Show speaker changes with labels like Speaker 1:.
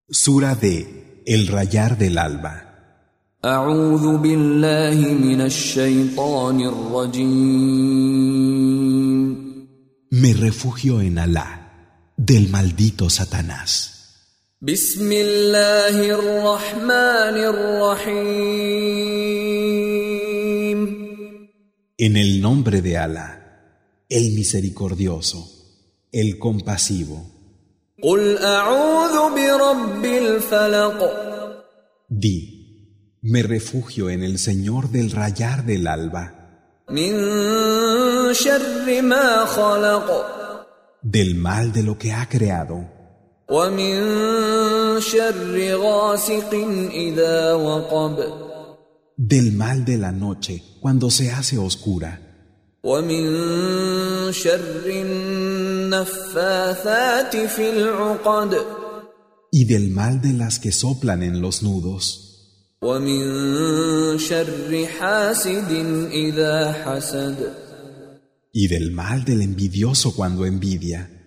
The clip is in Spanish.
Speaker 1: Sura de El rayar del alba.
Speaker 2: أعوذ بالله من الشيطان الرجيم.
Speaker 1: Me refugio en Alá, del maldito Satanás.
Speaker 2: بسم الله الرحمن الرحيم.
Speaker 1: En el nombre de Alá, el misericordioso, el compasivo.
Speaker 2: قل أعوذ برب الفلق.
Speaker 1: Di, me refugio en el Señor del rayar del alba,
Speaker 2: من شر ما خلق.
Speaker 1: del mal de lo que ha creado,
Speaker 2: ومن شر غاسق إذا وقب.
Speaker 1: del mal de la noche cuando se hace oscura,
Speaker 2: ومن شر النفاثات في العقد.
Speaker 1: y del mal de las que soplan en los nudos,
Speaker 2: ومن شر حاسد إذا حسد.
Speaker 1: y del mal del envidioso cuando envidia.